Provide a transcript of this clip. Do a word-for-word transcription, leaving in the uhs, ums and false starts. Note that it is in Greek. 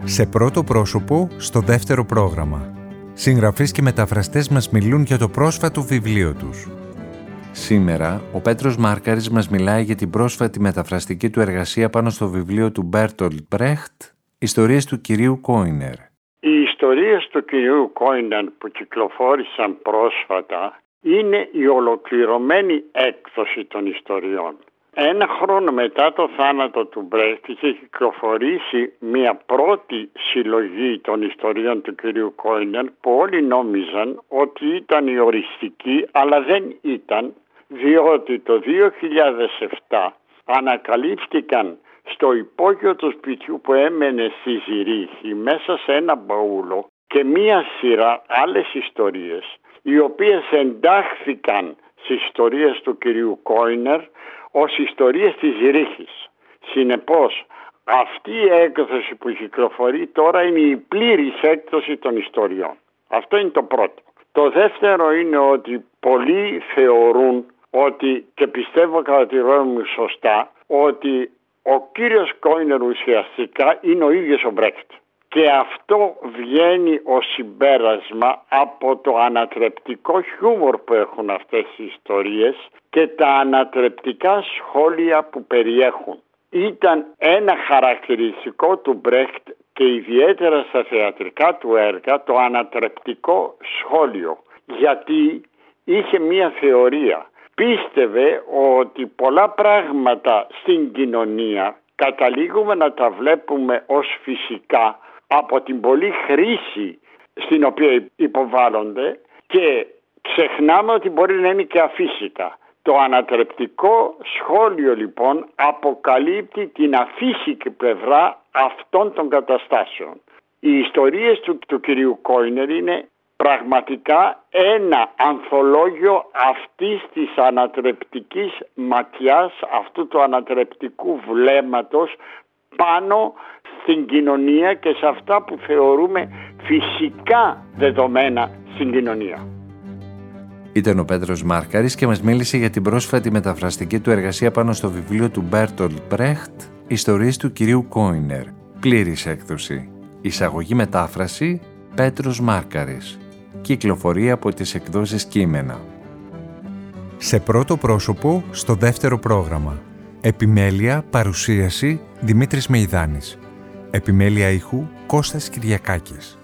Σε πρώτο πρόσωπο, στο δεύτερο πρόγραμμα. Συγγραφείς και μεταφραστές μας μιλούν για το πρόσφατο βιβλίο τους. Σήμερα, ο Πέτρος Μάρκαρης μας μιλάει για την πρόσφατη μεταφραστική του εργασία πάνω στο βιβλίο του Μπέρτολτ Μπρέχτ, «Ιστορίες του κυρίου Κόινερ». Οι ιστορίες του κυρίου Κόινερ που κυκλοφόρησαν πρόσφατα είναι η ολοκληρωμένη έκδοση των ιστοριών. Ένα χρόνο μετά το θάνατο του Μπρέχτ είχε κυκλοφορήσει μια πρώτη συλλογή των ιστοριών του κυρίου Κόινερ που όλοι νόμιζαν ότι ήταν η οριστική, αλλά δεν ήταν, διότι το δύο χιλιάδες επτά ανακαλύφθηκαν στο υπόγειο του σπιτιού που έμενε στη Ζηρίχη μέσα σε ένα μπαούλο και μία σειρά άλλες ιστορίες, οι οποίες εντάχθηκαν στις ιστορίες του κυρίου Κόινερ ως ιστορίες της Ζηρίχης. Συνεπώς, αυτή η έκδοση που κυκλοφορεί τώρα είναι η πλήρης έκδοση των ιστοριών. Αυτό είναι το πρώτο. Το δεύτερο είναι ότι πολλοί θεωρούν ότι, και πιστεύω κατά τη γνώμη μου σωστά, ότι ο κύριος Κόινερ ουσιαστικά είναι ο ίδιος ο Μπρέχτ. Και αυτό βγαίνει ως συμπέρασμα από το ανατρεπτικό χιούμορ που έχουν αυτές οι ιστορίες και τα ανατρεπτικά σχόλια που περιέχουν. Ήταν ένα χαρακτηριστικό του Μπρέχτ και ιδιαίτερα στα θεατρικά του έργα το ανατρεπτικό σχόλιο, γιατί είχε μία θεωρία. Πίστευε ότι πολλά πράγματα στην κοινωνία καταλήγουμε να τα βλέπουμε ως φυσικά από την πολλή χρήση στην οποία υποβάλλονται και ξεχνάμε ότι μπορεί να είναι και αφύσικα. Το ανατρεπτικό σχόλιο λοιπόν αποκαλύπτει την αφύσικη πλευρά αυτών των καταστάσεων. Οι ιστορίες του, του κυρίου Κόινερ είναι πραγματικά ένα ανθολόγιο αυτής της ανατρεπτικής ματιάς, αυτού του ανατρεπτικού βλέμματος πάνω στην κοινωνία και σε αυτά που θεωρούμε φυσικά δεδομένα στην κοινωνία. Ήταν ο Πέτρος Μάρκαρης και μας μίλησε για την πρόσφατη μεταφραστική του εργασία πάνω στο βιβλίο του Μπέρτολτ Μπρέχτ, «Ιστορίες του κυρίου Κόινερ». Πλήρης έκδοση. Εισαγωγή μετάφραση Πέτρος Μάρκαρης. Κυκλοφορία από τις εκδόσεις Κείμενα. Σε πρώτο πρόσωπο, στο δεύτερο πρόγραμμα. Επιμέλεια, παρουσίαση Δημήτρης Μεϊδάνης. Επιμέλεια ήχου Κώστας Κυριακάκης.